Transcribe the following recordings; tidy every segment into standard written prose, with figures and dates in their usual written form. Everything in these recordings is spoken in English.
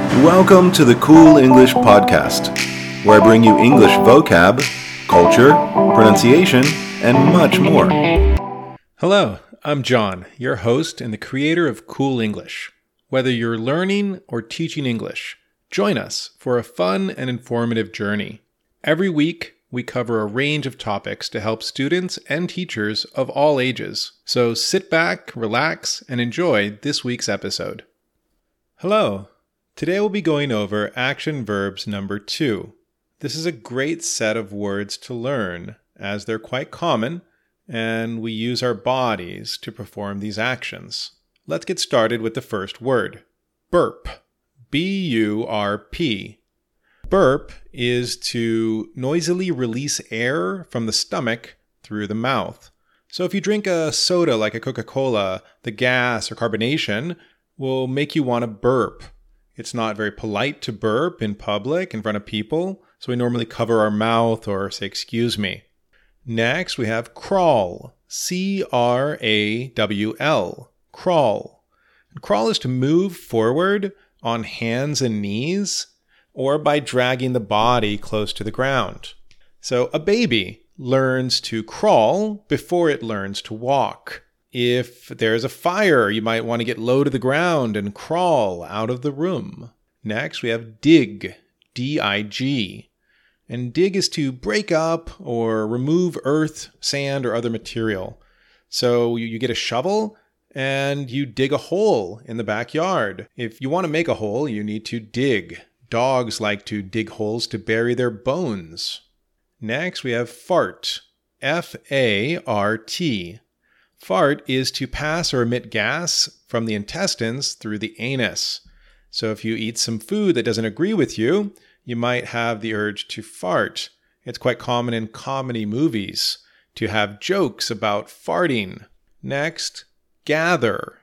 Welcome to the Cool English Podcast, where I bring you English vocab, culture, pronunciation, and much more. Hello, I'm John, your host and the creator of Cool English. Whether you're learning or teaching English, join us for a fun and informative journey. Every week, we cover a range of topics to help students and teachers of all ages. So sit back, relax, and enjoy this week's episode. Hello. Today we'll be going over action verbs number 2. This is a great set of words to learn as they're quite common and we use our bodies to perform these actions. Let's get started with the first word, burp. B-U-R-P. Burp is to noisily release air from the stomach through the mouth. So if you drink a soda like a Coca-Cola, the gas or carbonation will make you want to burp. It's not very polite to burp in public in front of people, so we normally cover our mouth or say, excuse me. Next, we have crawl. C-R-A-W-L. Crawl. And crawl is to move forward on hands and knees or by dragging the body close to the ground. So a baby learns to crawl before it learns to walk. If there's a fire, you might want to get low to the ground and crawl out of the room. Next, we have dig, D-I-G. And dig is to break up or remove earth, sand, or other material. So you get a shovel and you dig a hole in the backyard. If you want to make a hole, you need to dig. Dogs like to dig holes to bury their bones. Next, we have fart, F-A-R-T. Fart is to pass or emit gas from the intestines through the anus. So if you eat some food that doesn't agree with you, you might have the urge to fart. It's quite common in comedy movies to have jokes about farting. Next, gather,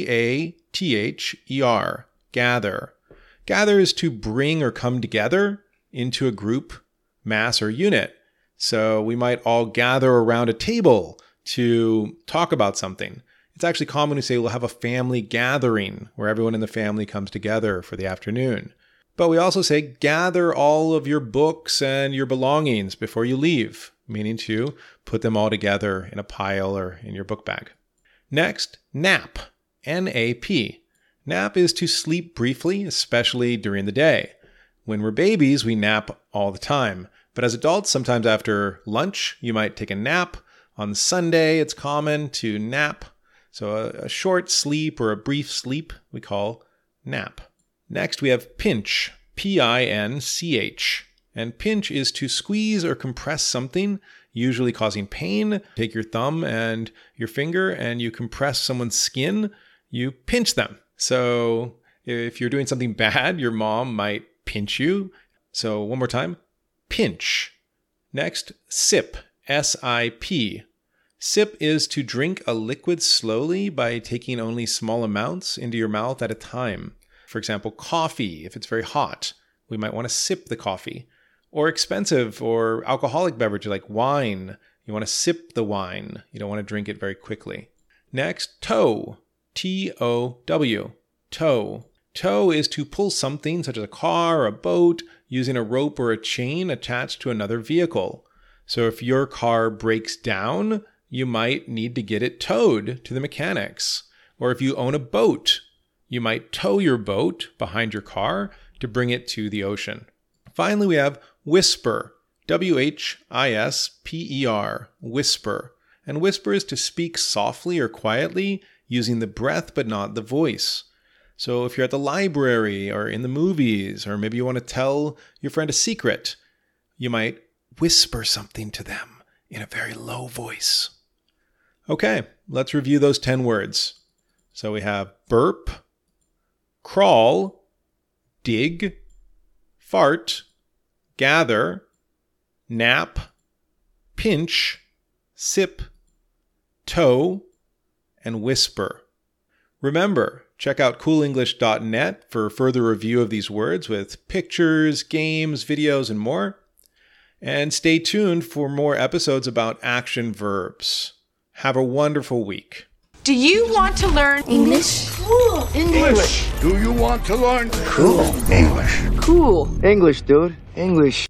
G-A-T-H-E-R, gather. Gather is to bring or come together into a group, mass, or unit. So we might all gather around a table to talk about something. It's actually common to say we'll have a family gathering where everyone in the family comes together for the afternoon. But we also say gather all of your books and your belongings before you leave, meaning to put them all together in a pile or in your book bag. Next, nap, N-A-P. Nap is to sleep briefly, especially during the day. When we're babies, we nap all the time. But as adults, sometimes after lunch, you might take a nap. On Sunday, it's common to nap. So a short sleep or a brief sleep we call nap. Next, we have pinch, P-I-N-C-H. And pinch is to squeeze or compress something, usually causing pain. Take your thumb and your finger and you compress someone's skin. You pinch them. So if you're doing something bad, your mom might pinch you. So one more time, pinch. Next, sip, S-I-P. Sip is to drink a liquid slowly by taking only small amounts into your mouth at a time. For example, coffee, if it's very hot, we might want to sip the coffee. Or expensive or alcoholic beverage like wine, you want to sip the wine. You don't want to drink it very quickly. Next, tow. T-O-W, tow. Tow is to pull something such as a car or a boat using a rope or a chain attached to another vehicle. So if your car breaks down, you might need to get it towed to the mechanics. Or if you own a boat, you might tow your boat behind your car to bring it to the ocean. Finally, we have whisper, W-H-I-S-P-E-R, whisper. And whisper is to speak softly or quietly using the breath but not the voice. So if you're at the library or in the movies, or maybe you want to tell your friend a secret, you might whisper something to them in a very low voice. Okay, let's review those 10 words. So we have burp, crawl, dig, fart, gather, nap, pinch, sip, tow, and whisper. Remember, check out coolenglish.net for further review of these words with pictures, games, videos, and more. And stay tuned for more episodes about action verbs. Have a wonderful week. Do you want to learn English? Cool English. Do you want to learn Cool English? Cool English, dude. English.